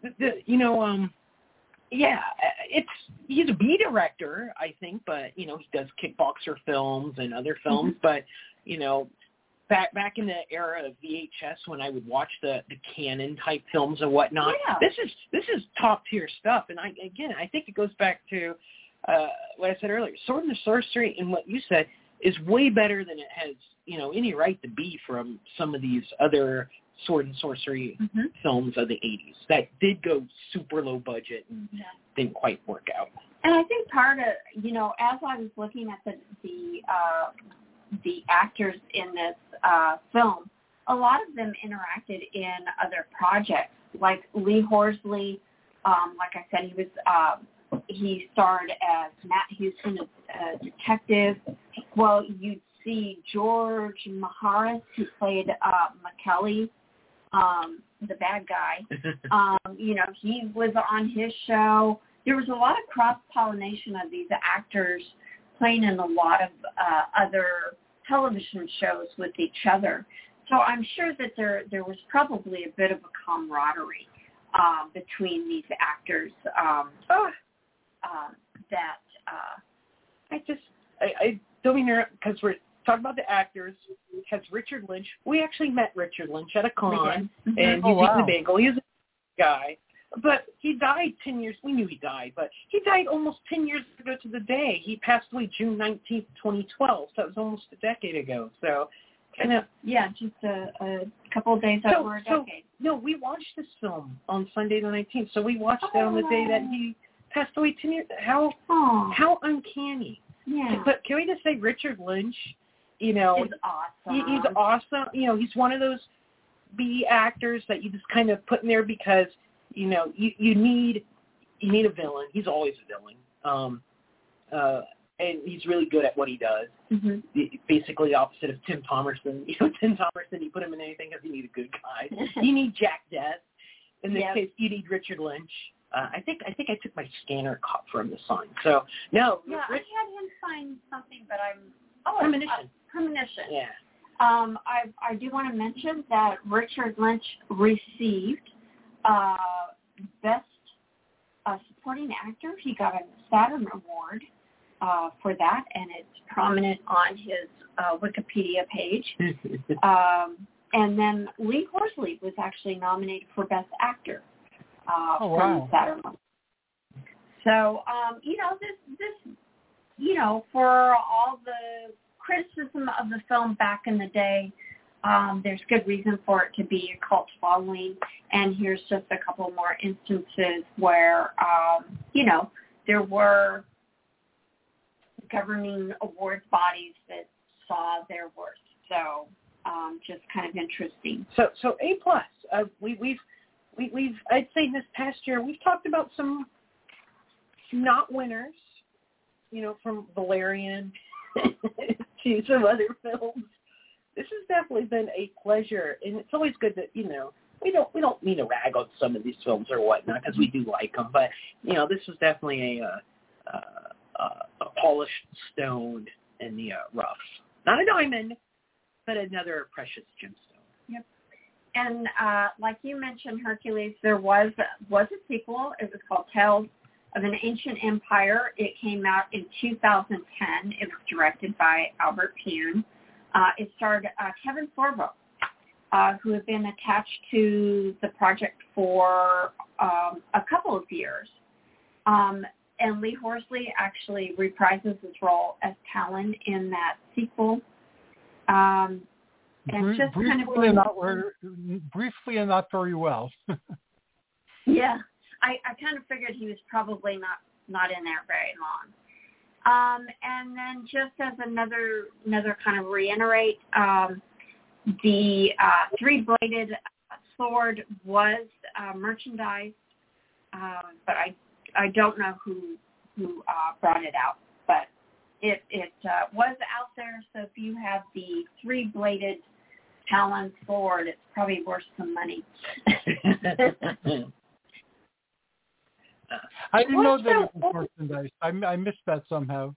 He's a B director, I think, but, he does kickboxer films and other films, but, back in the era of VHS when I would watch the canon type films and whatnot, this is top tier stuff. And I think it goes back to what I said earlier. Sword and the Sorcery, and what you said, is way better than it has, any right to be from some of these other Sword and Sorcery films of the 80s that did go super low budget and didn't quite work out. And I think part of, as I was looking at the actors in this film, a lot of them interacted in other projects. Like Lee Horsley, like I said, he starred as Matt Houston, a detective. Well, you'd see George Maharis, who played McKelly, the bad guy. He was on his show. There was a lot of cross-pollination of these actors playing in a lot of other television shows with each other. So I'm sure that there was probably a bit of a camaraderie between these actors I don't mean to, because we're talking about the actors. It has Richard Lynch. We actually met Richard Lynch at a con, and he's eating the bagel. He's a guy. But he died 10 years. We knew he died, but he died almost 10 years ago to the day. He passed away June 19th, 2012. So that was almost a decade ago. So, kind of. Yeah, just a couple of days over a decade. No, we watched this film on Sunday the 19th. So we watched it on the day that he passed away 10 years. How uncanny. Yeah. But can we just say Richard Lynch, is awesome. He's awesome. He's one of those B actors that you just kind of put in there because, you need a villain. He's always a villain. And he's really good at what he does. Basically the opposite of Tim Thomerson. Tim Thomerson, you put him in anything because you need a good guy. You need Jack Death. In this case, you need Richard Lynch. I think I took my scanner from the sign. So, no. Yeah, I had him sign something, but Premonition. Premonition. Yeah. I do want to mention that Richard Lynch received Best Supporting Actor. He got a Saturn Award for that, and it's prominent on his Wikipedia page. And then Lee Horsley was actually nominated for Best Actor from Saturn Award. So, this, for all the criticism of the film back in the day, there's good reason for it to be a cult following, and here's just a couple more instances where, there were governing awards bodies that saw their worth. So, just kind of interesting. So A+. We've I'd say this past year we've talked about some not winners, from Valerian to some other films. This has definitely been a pleasure, and it's always good that we don't mean to rag on some of these films or whatnot because we do like them, but this was definitely a polished stone in the rough. Not a diamond, but another precious gemstone. Yep. And like you mentioned, Hercules, there was a sequel. It was called Tales of an Ancient Empire. It came out in 2010. It was directed by Albert Pune. It starred Kevin Sorbo, who had been attached to the project for a couple of years. And Lee Horsley actually reprises his role as Talon in that sequel. And just briefly and not very well. Yeah, I kind of figured he was probably not in there very long. And then just as another kind of reiterate, the three-bladed sword was merchandise, but I don't know who brought it out, but it was out there. So if you have the three-bladed Talon sword, it's probably worth some money. I didn't know that it was merchandise. I missed that somehow.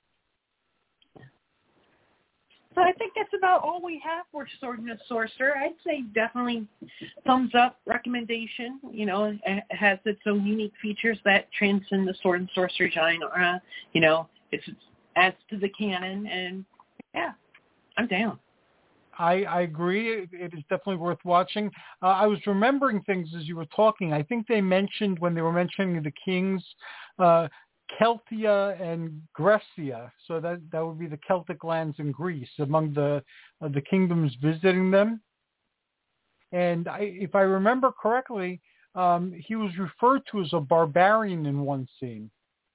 So I think that's about all we have for Sword and the Sorcerer. I'd say definitely thumbs up recommendation. You know, it has its own unique features that transcend the Sword and Sorcerer genre. You know, it adds to the canon, and yeah, I'm down. I agree. It is definitely worth watching. I was remembering things as you were talking. I think they mentioned, when they were mentioning the kings, Celtia and Grecia. So that would be the Celtic lands in Greece, among the kingdoms visiting them. And if I remember correctly, he was referred to as a barbarian in one scene.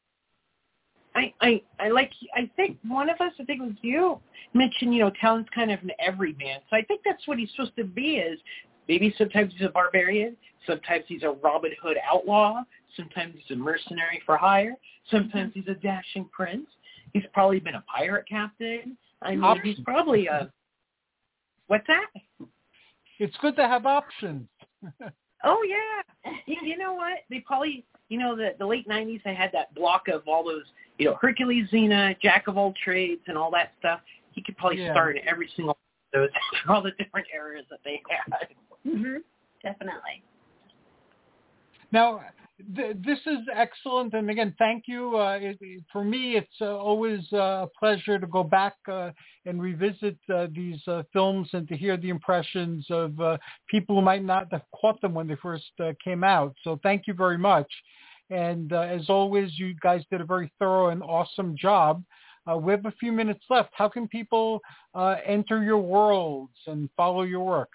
I think one of us, I think it was you, mentioned, you know, Talon's kind of an everyman. So I think that's what he's supposed to be, is maybe sometimes he's a barbarian, sometimes he's a Robin Hood outlaw, sometimes he's a mercenary for hire, sometimes he's a dashing prince. He's probably been a pirate captain. I mean, he's probably a... What's that? It's good to have options. Oh, yeah. You know what? They probably, you know, the late 90s, they had that block of all those, you know, Hercules, Xena, Jack of all trades, and all that stuff. He could probably start in every single one of those, all the different areas that they had. Mm-hmm. Definitely. Now, this is excellent. And again, thank you. For me, it's always a pleasure to go back and revisit these films and to hear the impressions of people who might not have caught them when they first came out. So thank you very much. And as always, you guys did a very thorough and awesome job. We have a few minutes left. How can people enter your worlds and follow your work?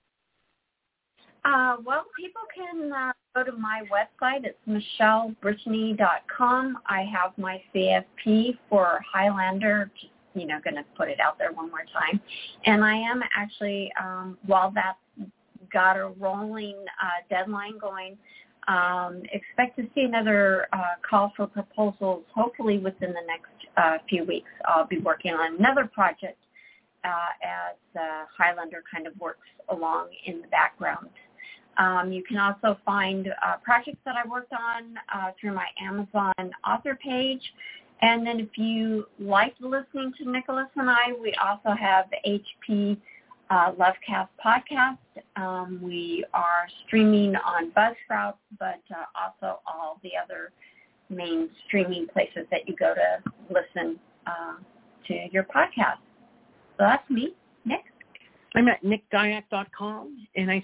Well, people can go to my website. It's michellebrittany.com. I have my CFP for Highlander, just, you know, going to put it out there one more time. And I am actually, while that's got a rolling deadline going, expect to see another call for proposals hopefully within the next few weeks. I'll be working on another project as Highlander kind of works along in the background. You can also find projects that I worked on through my Amazon author page. And then if you like listening to Nicholas and I, we also have the HP Lovecast podcast. We are streaming on Buzzsprout, but also all the other main streaming places that you go to listen to your podcast. So that's me, Nick. I'm at nickdiak.com,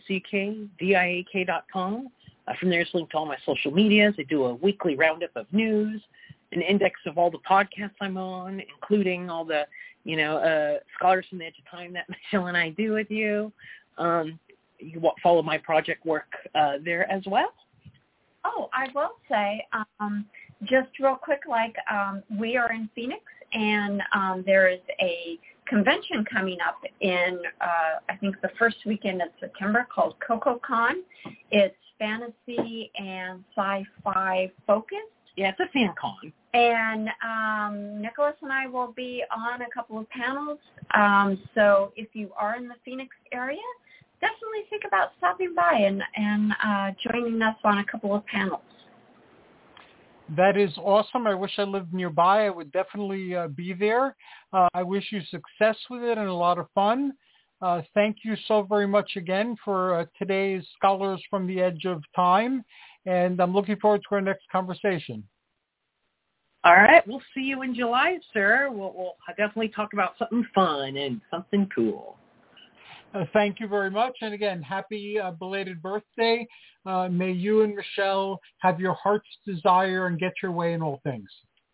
nickdiak.com. From there, it's linked to all my social medias. I do a weekly roundup of news, an index of all the podcasts I'm on, including all the, you know, Scholars from the Edge of Time that Michelle and I do with you. You follow my project work there as well. Oh, I will say, just real quick, we are in Phoenix, and there is a convention coming up in, I think, the first weekend of September called CocoCon. It's fantasy and sci-fi focused. Yeah, it's a fan con. And Nicholas and I will be on a couple of panels. So if you are in the Phoenix area, definitely think about stopping by and joining us on a couple of panels. That is awesome. I wish I lived nearby. I would definitely be there. I wish you success with it and a lot of fun. Thank you so very much again for today's Scholars from the Edge of Time. And I'm looking forward to our next conversation. All right. We'll see you in July, sir. We'll definitely talk about something fun and something cool. Thank you very much. And again, happy belated birthday. May you and Michelle have your heart's desire and get your way in all things.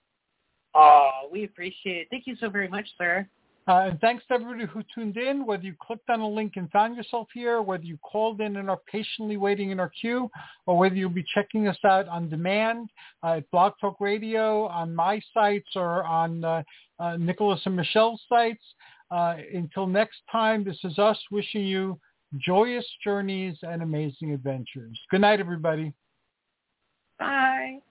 Oh, we appreciate it. Thank you so very much, sir. And thanks to everybody who tuned in, whether you clicked on a link and found yourself here, whether you called in and are patiently waiting in our queue, or whether you'll be checking us out on demand at Blog Talk Radio, on my sites, or on Nicholas and Michelle's sites. Until next time, this is us wishing you joyous journeys and amazing adventures. Good night, everybody. Bye.